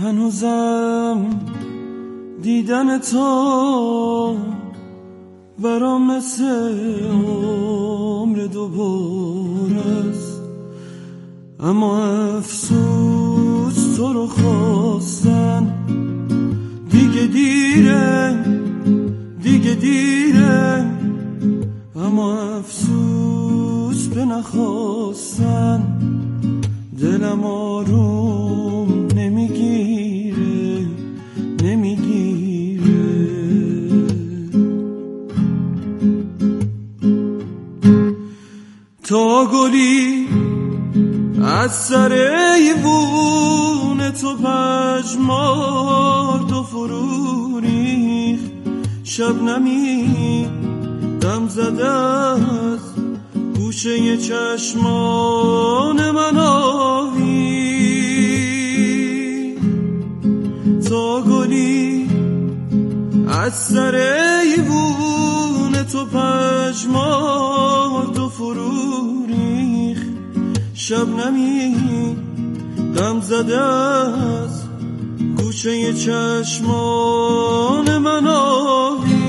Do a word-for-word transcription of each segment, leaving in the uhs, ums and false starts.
هنوزم دیدن تو برام مثل عمر دوباره است، اما افسوس تو رو خواستن دیگه دیره، دیگه دیره، اما افسوس به نخواستن دلم آروم نمیگیره، نمیگیره. تا گلی از سر ایوون تو پژمرد و فرو ریخت، شبنمی دم زده از گوشه چشمان من آوی. تا گلی از سر ایوون تو پژمرد و فرو ریخت، شبنمی دم زده از گوشه چشمان من آوی.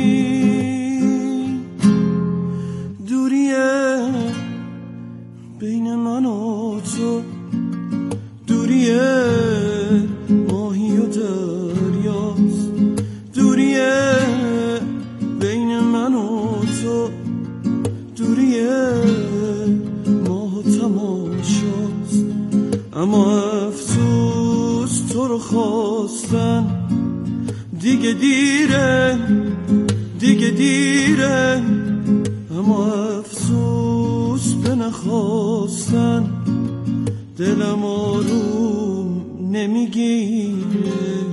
دوریه بین من و تو، دوریه ماهی و دریاست، دوریه بین من و تو، دوریه ماه و تماشاست، اما افسوس تو رو خواستن دیگه دیره، دیگه دیره، اما افسوس به نخواستن دلم آروم نمیگیره،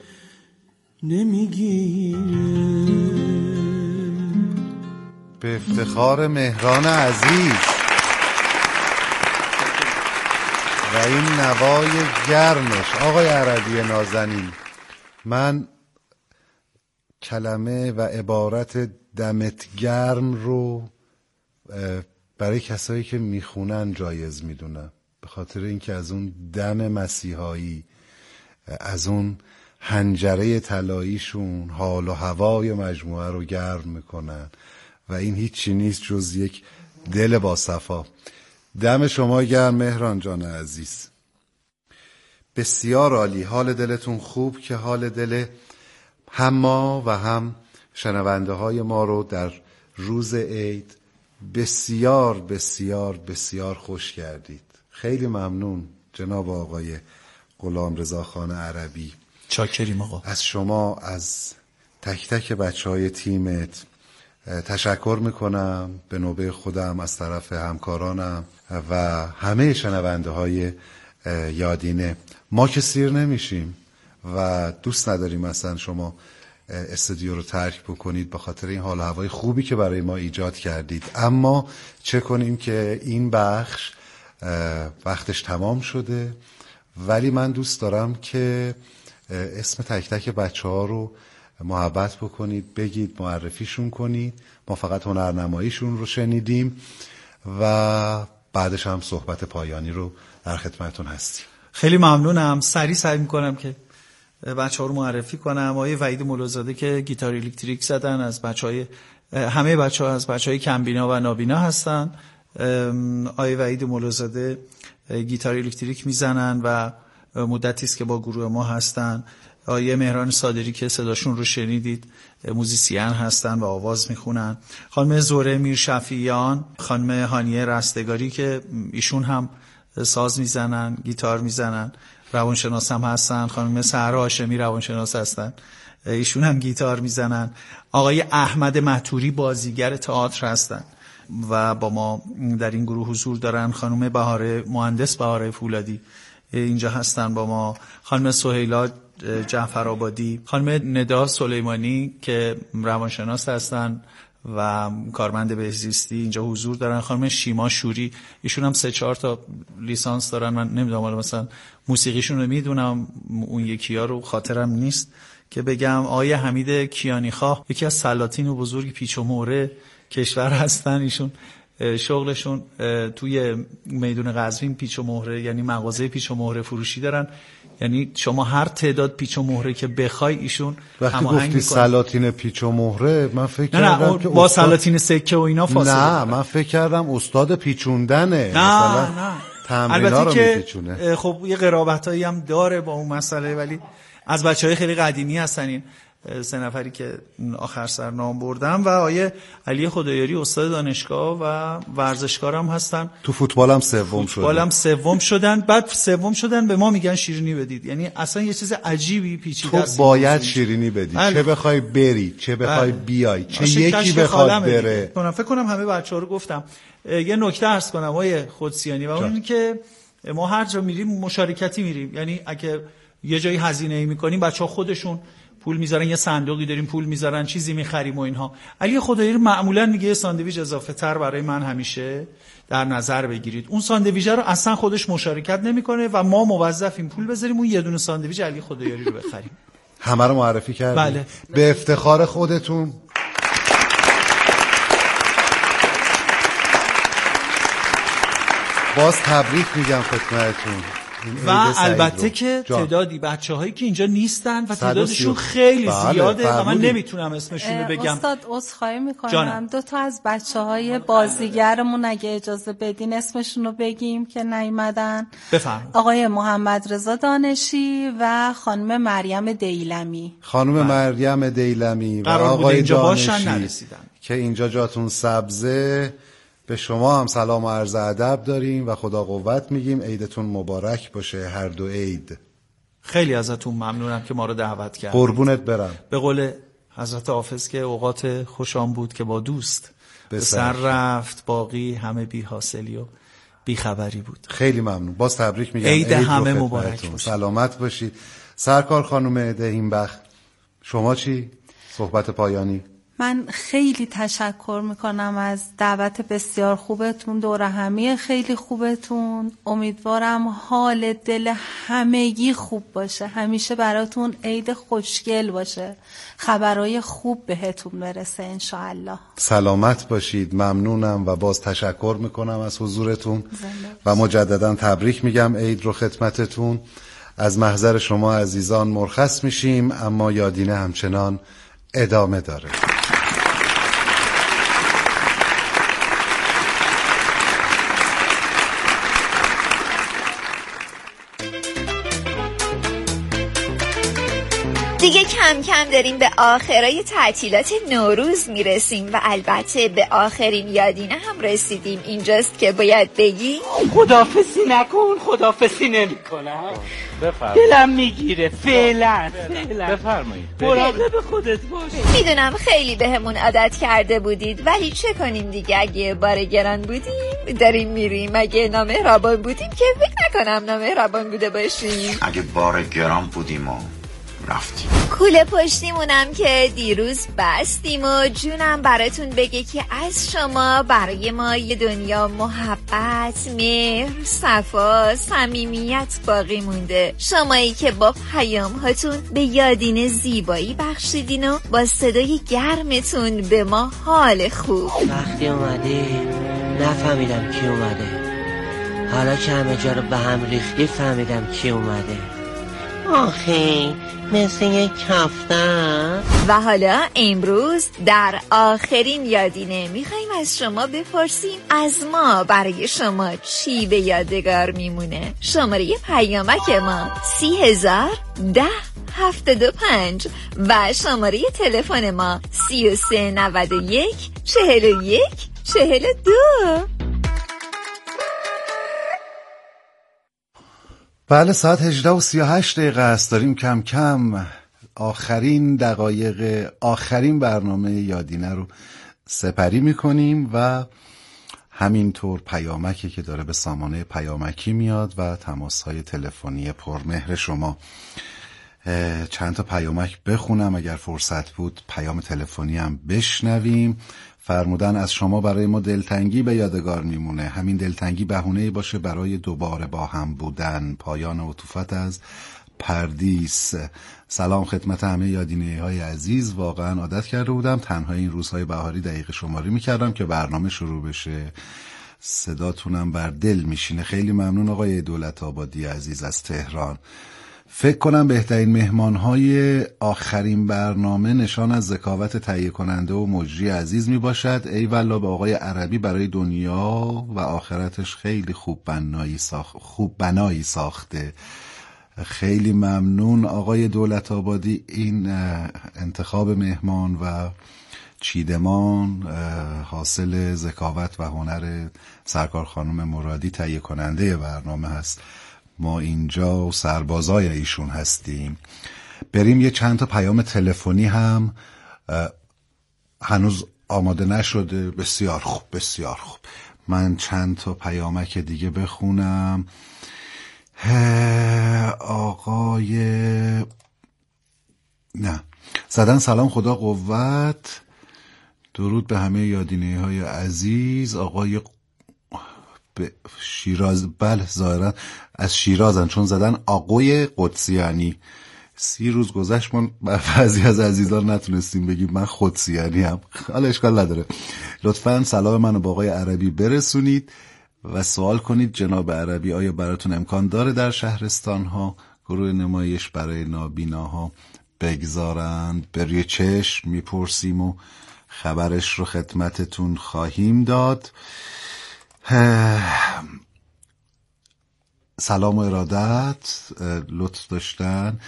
نمیگیره. به افتخار مهران عزیز و این نوای گرمش. آقای عربی نازنین، من کلمه و عبارت دمت گرم رو برای کسایی که میخونن جایز میدونم، به خاطر اینکه از اون دم مسیحایی، از اون حنجره طلاییشون حال و هوای مجموعه رو گرم میکنن و این هیچی نیست جز یک دل با صفا. دم شما گرم مهران جان عزیز. بسیار عالی. حال دلتون خوب که حال دل هم ما و هم شنونده های ما رو در روز عید بسیار بسیار بسیار خوش کردید. خیلی ممنون جناب آقای غلامرضاخان عربی. چاکریم آقا. از شما، از تک تک بچه های تیمت تشکر میکنم، به نوبه خودم از طرف همکارانم و همه شنونده های یادینه. ما که سیر نمیشیم و دوست نداریم اصلا شما استودیو رو ترک بکنید به خاطر این حال و هوای خوبی که برای ما ایجاد کردید، اما چه کنیم که این بخش وقتش تمام شده. ولی من دوست دارم که اسم تک تک بچه ها رو محبت بکنید، بگید، معرفیشون کنید. ما فقط هنرنماییشون رو شنیدیم و بعدش هم صحبت پایانی رو در خدمتون هستیم. خیلی ممنونم. سریع سعی میکنم که بچه ها رو معرفی کنم. آقای وحید ملازاده که گیتار الکتریک زدن، از بچه های همه بچه ها از بچه های کمبینا و نابینا هستن. آقای وحید ملازاده گیتار الکتریک میزنن و مدتی است که با گروه ما هستن. آقای مهران صادری که صداشون رو شنیدید موزیسین هستن و آواز میخونن. خانم زهره میرشفیعیان، خانم هانیه رستگاری که ایشون هم ساز میزنن، گیتار میزنن، روانشناس هم هستن. خانم سحرا هاشمی روانشناس هستن، ایشون هم گیتار میزنن. آقای احمد مهتوری بازیگر تئاتر هستن و با ما در این گروه حضور دارن. خانم بهاره مهندس بهاره فولادی اینجا هستن با ما. خانم سهیلا جعفرآبادی، خانم ندا سلیمانی که روانشناس هستن و کارمند بهزیستی اینجا حضور دارن. خانم شیما شوری، ایشون هم سه چهار تا لیسانس دارن. من نمیدونم حالا مثلا موسیقیشون رو میدونم، اون یکی‌ها رو خاطرم نیست که بگم. آقای حمید کیانیخواه یکی از سلاطین و بزرگ پیچ و موره کشور هستن، ایشون شغلشون توی میدون قزوین پیچ و مهره، یعنی مغازه پیچ و مهره فروشی دارن. یعنی شما هر تعداد پیچ و مهره که بخوای ایشون وقتی گفتی سلاطین پیچ و مهره من فکر نه کردم نه که با استاد... سلاطین سکه و اینا فاصله نه دارن. من فکر کردم استاد پیچوندنه، نه مثلا نه تمرینا رو میپیچونه. خب یه قرابتایی هم داره با اون مسئله، ولی از بچهای خیلی قدیمی هستن این سه نفری که آخر سر نام بردم. و آیه علی خدایاری استاد دانشگاه و ورزشکار هم هستن. تو فوتبال هم سوم شدن. فوتبال هم سوم شدن، بعد سوم شدن به ما میگن شیرینی بدید. یعنی اصلا یه چیز عجیبی پیچیده است. تو باید شیرینی بدی، بله. چه بخوای بری، چه بخوای بله. بیای، چه یکی بخواد بره. من فکر کنم همه بچه‌ها رو گفتم. یه نکته عرض کنم آقای قدسیانی و اون که ما هر جا میریم مشارکتی میریم. یعنی اگه یه جایی هزینه‌ای می‌کنیم بچه‌ها خودشون پول میذارن، یه صندوقی داریم پول میذارن، چیزی میخریم و اینها. علی خدایری معمولا میگه ساندویچ اضافه تر برای من همیشه در نظر بگیرید. اون ساندویچ رو اصلا خودش مشارکت نمیکنه و ما موظفیم پول بذاریم اون یه دونه ساندویچ علی خدایری رو بخریم. همه رو معرفی کردیم. بله. به افتخار خودتون. باز تبریک میگم خدمتتون. و البته که تعدادی بچه‌هایی که اینجا نیستن و تعدادشون خیلی بله، زیاده و من نمیتونم اسمشون رو بگم. استاد عذرخواهی میکنم، دو تا از بچه‌های بازیگرمون اگه اجازه بدین اسمشون رو بگیم که نیومدن. بفرمایید. آقای محمد رضا دانشی و خانم مریم دیلمی. خانم بله. مریم دیلمی و آقای اینجا دانشی باشن نرسیدن که اینجا جاتون سبزه. به شما هم سلام و عرض ادب داریم و خدا قوت میگیم. عیدتون مبارک باشه، هر دو عید. خیلی ازتون ممنونم که ما رو دعوت کردید. قربونت برم. به قول حضرت حافظ که اوقات خوشام بود که با دوست به سر رفت، باقی همه بی حاصلی و بی خبری بود. خیلی ممنون. باز تبریک میگم. عید همه مبارک باشه. سلامت باشید. سرکار خانم دهیمبخت، شما چی؟ صحبت پایانی. من خیلی تشکر میکنم از دعوت بسیار خوبتون، دور همی خیلی خوبتون. امیدوارم حال دل همگی خوب باشه، همیشه براتون عید خوشگل باشه، خبرهای خوب بهتون برسه انشاءالله. سلامت باشید. ممنونم و باز تشکر میکنم از حضورتون و مجددا تبریک میگم عید رو خدمتتون. از محضر شما عزیزان مرخص میشیم، اما یادینه همچنان ادامه داره. دیگه کم کم داریم به آخرای تعطیلات نوروز میرسیم و البته به آخرین یادینه هم رسیدیم. اینجاست که باید بگی خدافظی نکن. خدافظی نمی کنم. دلم میگیره. فعلا بفرمایید. مراقب خودت باش. میدونم خیلی بهمون عادت کرده بودید، ولی چه کنیم دیگه. اگه بار گران بودیم داریم میریم، اگه نامهربان بودیم که فکر نکنم نامهربان بوده باشیم. اگه بار گران بودیم و رفتیم. کوله پشتیمونم که دیروز بستیم و جونم براتون بگه که از شما برای ما یه دنیا محبت، مهر، صفا، صمیمیت باقی مونده. شمایی که با پیام هاتون به یادینه زیبایی بخشیدین و با صدای گرمتون به ما حال خوب. وقتی اومدی نفهمیدم کی اومده، حالا که همه جا رو به هم ریختی فهمیدم کی اومده. آخی مثل یک کفتر. و حالا امروز در آخرین یادینه میخواییم از شما بپرسیم از ما برای شما چی به یادگار میمونه. شماره پیامک ما سی هزار ده هفتاد و پنج و شماره تلفن ما سی و سه نود و یک چهل و یک چهل و دو. بله ساعت هجده و سی و هشت دقیقه است. داریم کم کم آخرین دقایق آخرین برنامه یادینه رو سپری میکنیم و همینطور پیامکی که داره به سامانه پیامکی میاد و تماس‌های تلفنی پرمهر شما. چند تا پیامک بخونم اگر فرصت بود، پیام تلفنی هم بشنویم. فرمودن از شما برای ما دلتنگی به یادگار میمونه. همین دلتنگی بهونه‌ای باشه برای دوباره با هم بودن. پایان عطوفت از پردیس. سلام خدمت همه یادینه های عزیز. واقعا عادت کرده بودم تنها این روزهای بهاری دقیقه شماری میکردم که برنامه شروع بشه. صداتونم بر دل میشینه. خیلی ممنون آقای دولت آبادی عزیز از تهران. فکر کنم بهترین مهمانهای آخرین برنامه نشان از ذکاوت تهیه کننده و مجری عزیز می باشد. ای والله به آقای عربی برای دنیا و آخرتش خیلی خوب بنایی ساخت خوب بنایی ساخته. خیلی ممنون آقای دولت آبادی. این انتخاب مهمان و چیدمان حاصل ذکاوت و هنر سرکار خانم مرادی تهیه کننده برنامه هست. ما اینجا سربازای ایشون هستیم. بریم یه چند تا پیام تلفنی هم هنوز آماده نشده. بسیار خوب بسیار خوب. من چند تا پیامک دیگه بخونم. آقای نه زدن سلام خدا قوت، درود به همه یادینه های عزیز. آقای شیراز، بله ظاهرا از شیرازن چون زدن آقای قدسیانی. سی روز گذشت من بعضی از عزیزان نتونستیم بگیم من خودسیانی هم. حالا اشکال نداره. لطفاً سلام منو با آقای عربی برسونید و سوال کنید جناب عربی آیا براتون امکان داره در شهرستان ها گروه نمایش برای نابیناها بگذارند؟ بروی چشم میپرسیم و خبرش رو خدمتتون خواهیم داد. سلام و ارادت لطف داشتن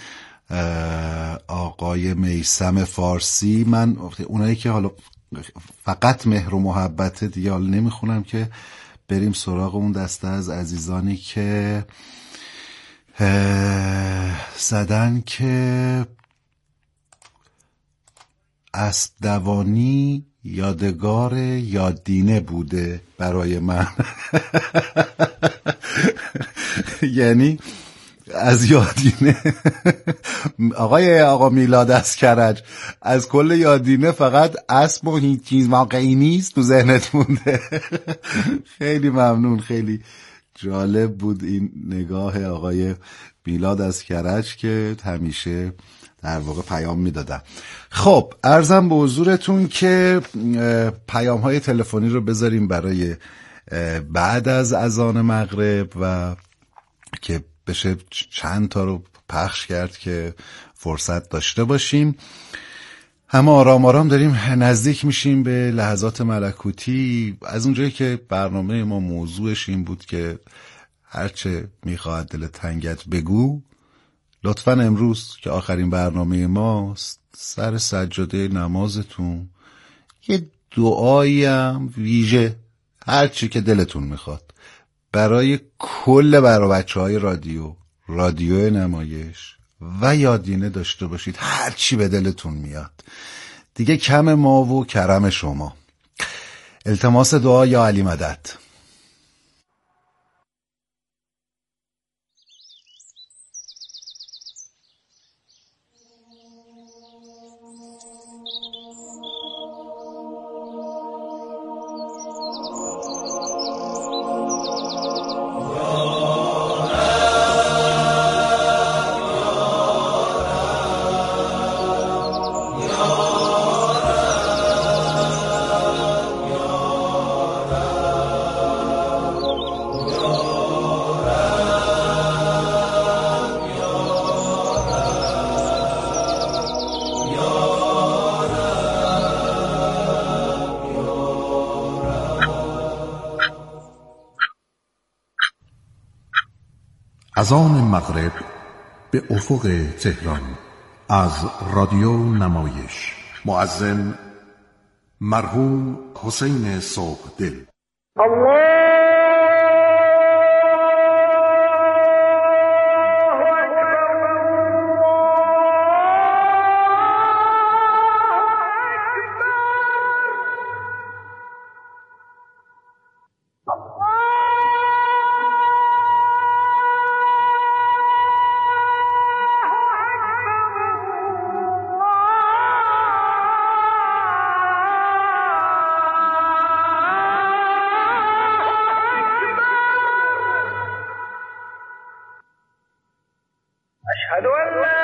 آقای میثم فارسی. من اونایی که حالا فقط مهر و محبت دیگه حالا نمیخونم که بریم سراغ اون دسته از عزیزانی که زدن که اسب دوانی یادگار یادینه بوده برای من. یعنی از یادینه آقای آقا میلاد از کرج از کل یادینه فقط اسب و هیچ چیز واقعی نیست تو ذهنت مونده. خیلی ممنون. خیلی جالب بود این نگاه آقای میلاد از کرج که همیشه در واقع پیام میدادم. خب عرضم به حضورتون که پیام های تلفنی رو بذاریم برای بعد از اذان مغرب و که بشه چند تا رو پخش کرد که فرصت داشته باشیم. اما آرام آرام داریم نزدیک میشیم به لحظات ملکوتی. از اونجایی که برنامه ما موضوعش این بود که هرچه میخواهد دل تنگت بگو، لطفاً امروز که آخرین برنامه ماست سر سجاده نمازتون یه دعایی هم ویژه هرچی که دلتون میخواد برای کل برا بچه های رادیو رادیو نمایش و یادینه داشته باشید. هرچی به دلتون میاد دیگه، کم ما و کرم شما. التماس دعا یا علی مدد. اذان مغرب به افق تهران از رادیو نمایش. مؤذن مرحوم حسین صبحدل. الله أشهد أن لا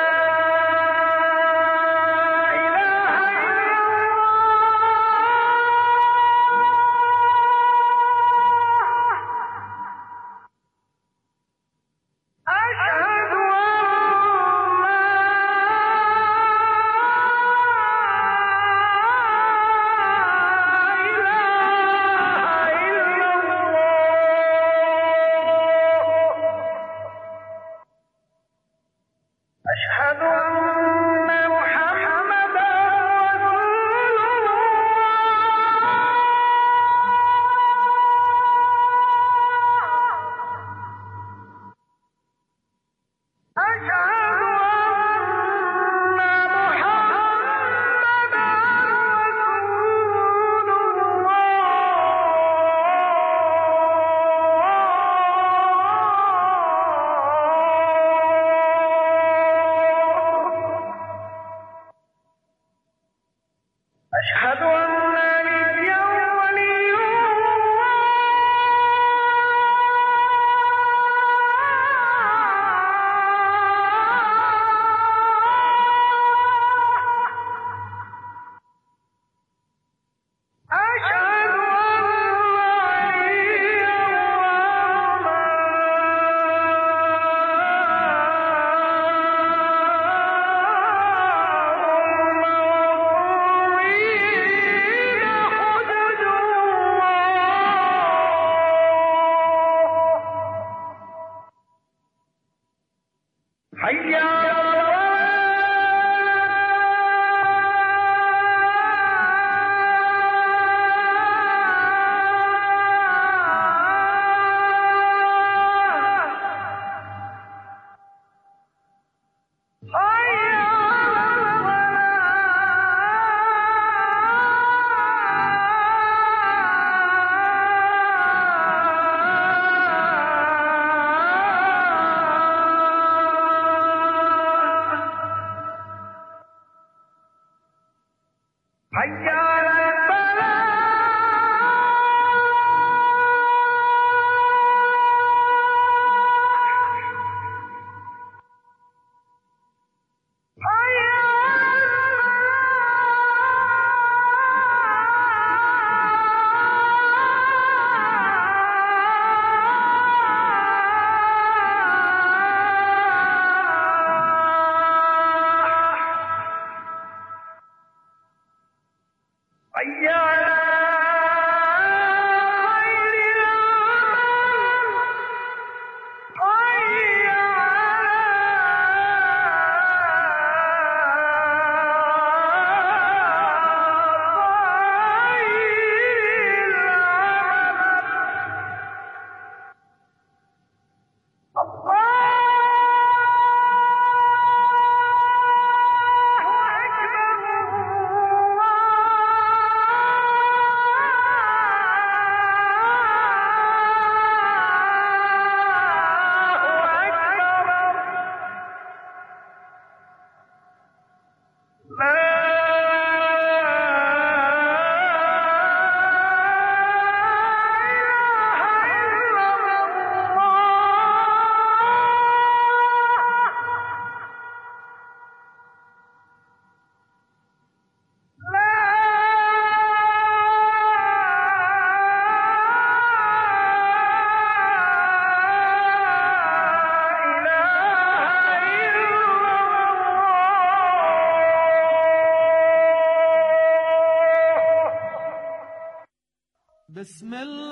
بسم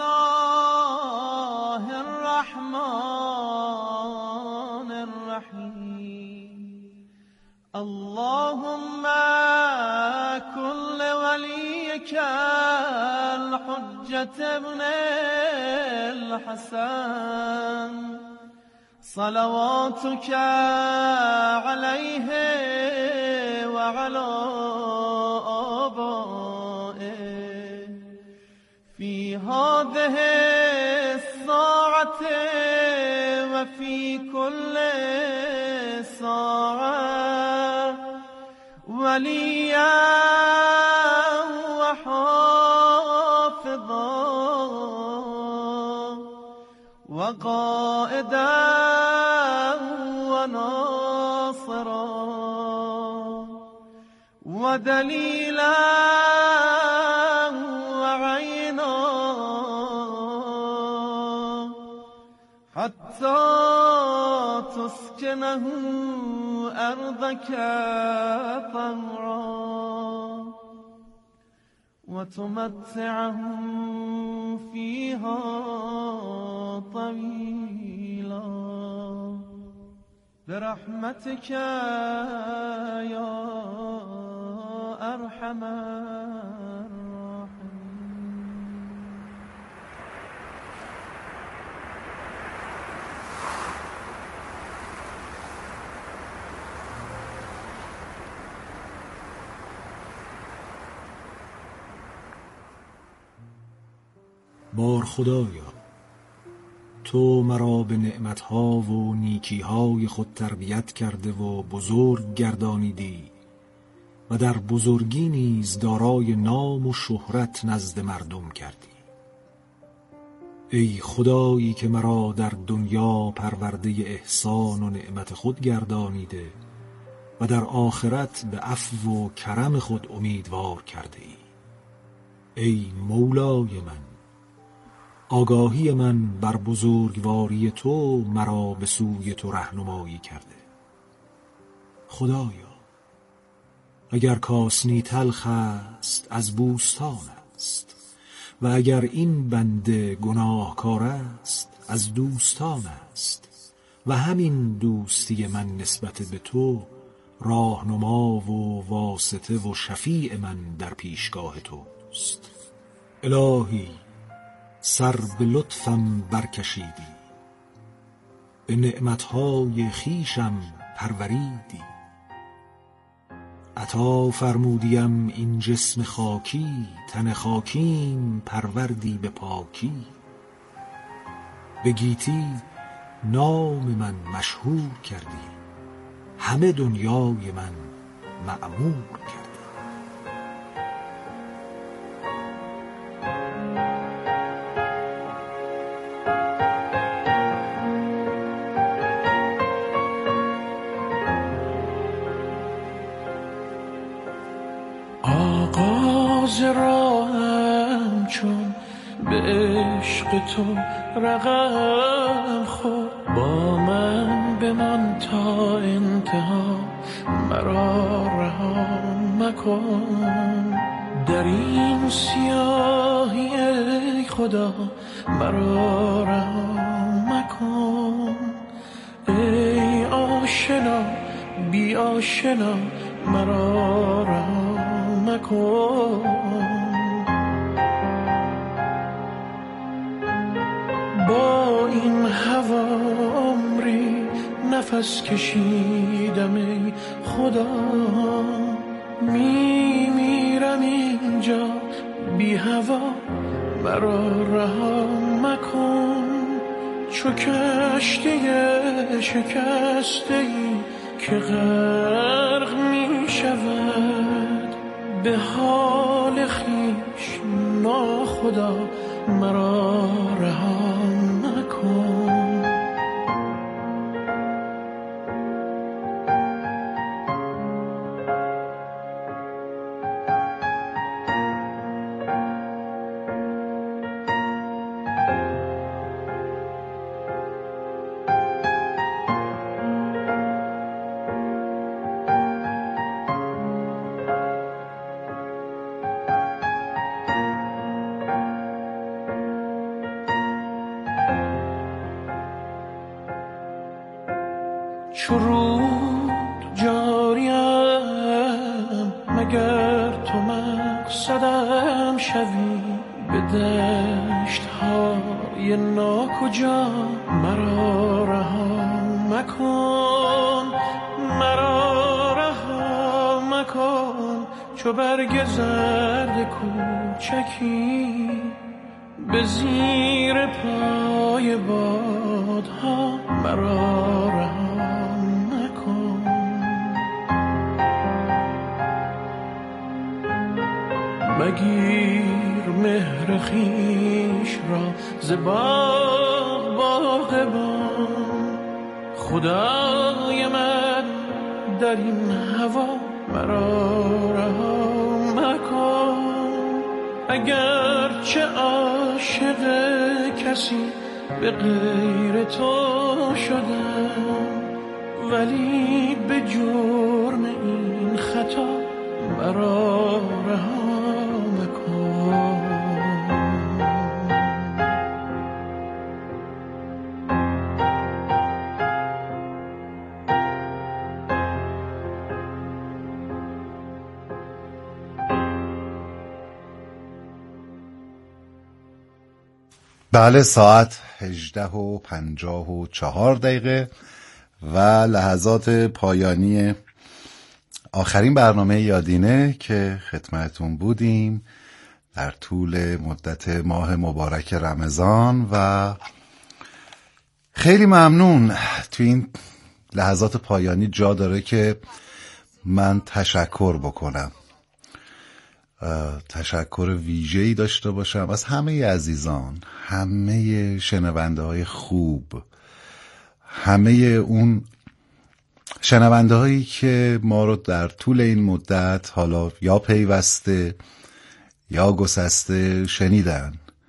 الله الرحمن الرحيم اللهم كن لوليك الحجة ابن الحسن صلواتك عليه وعلى آبائه في هذه الساعة وفي كل ساعة وليا وحافظا وقائدا وناصرا ودليلا وعينا حتى تسكنه أرضك طوعا وتمتعهم فيها طويلا برحمتك يا أرحم الراحمين. بار خدایا، تو مرا به نعمتها و نیکیهای خود تربیت کرده و بزرگ گردانیدی و در بزرگی نیز دارای نام و شهرت نزد مردم کردی. ای خدایی که مرا در دنیا پرورده احسان و نعمت خود گردانیده و در آخرت به عفو و کرم خود امیدوار کرده ای. ای مولای من، آگاهی من بر بزرگواری تو مرا به سوی تو رهنمایی کرده. خدایا، اگر کاسنی تلخ است از بوستان است و اگر این بنده گناهکار است از دوستان است و همین دوستی من نسبت به تو راهنما و واسطه و شفیع من در پیشگاه توست. الهی، سر به لطفم برکشیدی، به نعمتهای خیشم پروریدی، عطا فرمودیم این جسم خاکی، تن خاکیم پروردی به پاکی. به گیتی نام من مشهور کردی، همه دنیای من معمور کردی. آغاز راهم چون به عشق تو رقم خورد، با من بمان تا انتها، مرا رها مکن. در این سیاهی ای خدا مرا رها مکن. ای آشنا بی آشنا مرا رها مکن. با این هوا عمری نفس کشیدم ای خدا، می میرم اینجا بی هوا مرا رها مکن. چو کشتی شکسته ای که غرق می شود، به حال خویش ناخدا مرا رها مکن. چو رود جاریم مگر تو مقصدم شوی، به دشت های ناکجا مرا رها مکن. مرا رها مکن چو برگ زرد کوچکی به زیر پای بادها مرا رها مکن. مگیر مهر خویش را ز باغ باغبان، خدای من در این هوا مرا رها مکن. اگر چه عاشق کسی به غیر تو شدم، ولی به جرم این خطا مرا رها مکن. بله، ساعت هجده و پنجاه و چهار دقیقه و لحظات پایانی آخرین برنامه یادینه که خدمتون بودیم در طول مدت ماه مبارک رمضان. و خیلی ممنون. تو این لحظات پایانی جا داره که من تشکر بکنم، تشکر ویژه‌ای داشته باشم از همه عزیزان، همه شنونده های خوب، همه اون شنونده هایی که ما رو در طول این مدت حالا یا پیوسته یا گسسته شنیدن،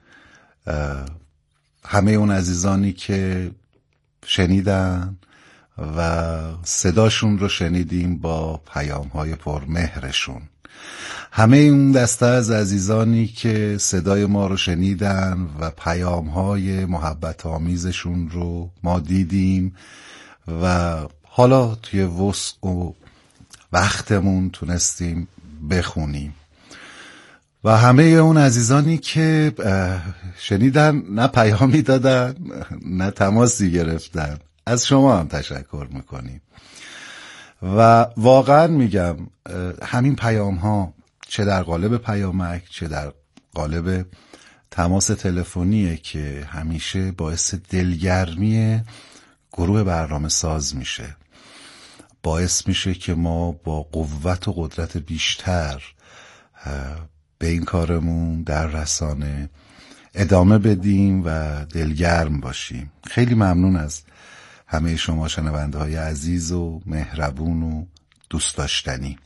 همه اون عزیزانی که شنیدن و صداشون رو شنیدیم با پیام های پرمهرشون، همه اون دسته از عزیزانی که صدای ما رو شنیدن و پیام های محبت آمیزشون رو ما دیدیم و حالا توی وسع و وقتمون تونستیم بخونیم، و همه اون عزیزانی که شنیدن نه پیامی دادن نه تماسی گرفتن، از شما هم تشکر میکنیم. و واقعا میگم همین پیام ها چه در قالب پیامک چه در قالب تماس تلفنیه که همیشه باعث دلگرمی گروه برنامه ساز میشه، باعث میشه که ما با قوت و قدرت بیشتر به این کارمون در رسانه ادامه بدیم و دلگرم باشیم. خیلی ممنون از همه شما شنونده های عزیز و مهربون و دوست داشتنی.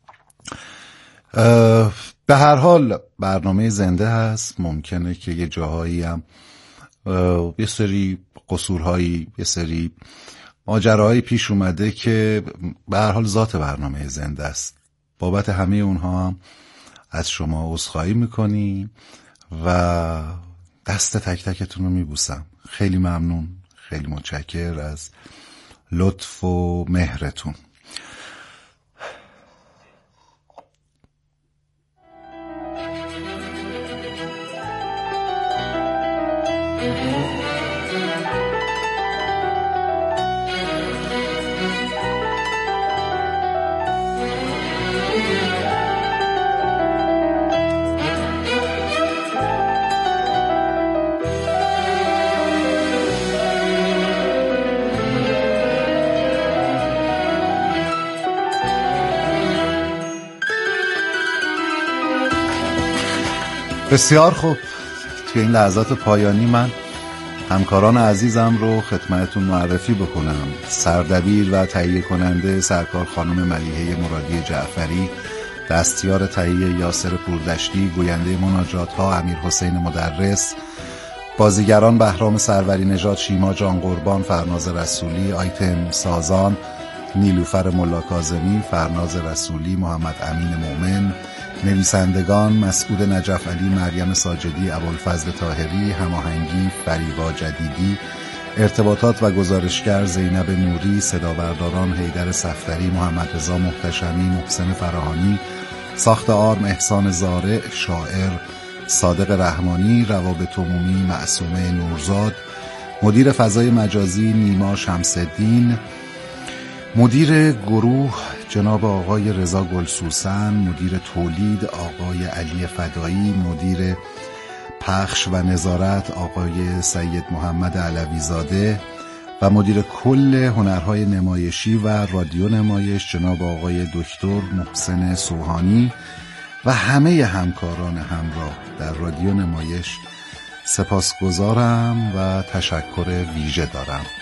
به هر حال برنامه زنده هست، ممکنه که یه جاهایی هم یه سری قصورهایی، یه سری ماجراهایی پیش اومده که به هر حال ذات برنامه زنده است. بابت همه اونها هم از شما عذرخواهی میکنیم و دست تک تکتون رو میبوسم. خیلی ممنون، خیلی متشکر از لطف و مهرتون. بسیار خوب. توی این لحظات پایانی من همکاران عزیزم رو خدمتتون معرفی بکنم. سردبیر و تهیه کننده سرکار خانم ملیحه مرادی جعفری، دستیار تهیه یاسر پوردشتی، گوینده مناجات ها امیر حسین مدرس، بازیگران بهرام سروری نژاد، شیما جان قربان، فرناز رسولی، آیتم سازان نیلوفر ملا کاظمی، فرناز رسولی، محمد امین مومن، نویسندگان مسعود نجف علی، مریم ساجدی، ابوالفضل طاهری، هماهنگی فریبا جدیدی، ارتباطات و گزارشگر زینب نوری، صدابرداران حیدر صفدری، محمد رضا محتشمی، محسن فراهانی، ساخت آرم احسان زارع، شاعر صادق رحمانی، روابط عمومی معصومه نورزاد، مدیر فضای مجازی نیما شمس‌الدین، مدیر گروه جناب آقای رضا گلسوسن، مدیر تولید آقای علی فدایی، مدیر پخش و نظارت آقای سید محمد علوی زاده و مدیر کل هنرهای نمایشی و رادیو نمایش جناب آقای دکتر محسن سوهانی و همه همکاران همراه در رادیو نمایش سپاسگزارم و تشکر ویژه دارم.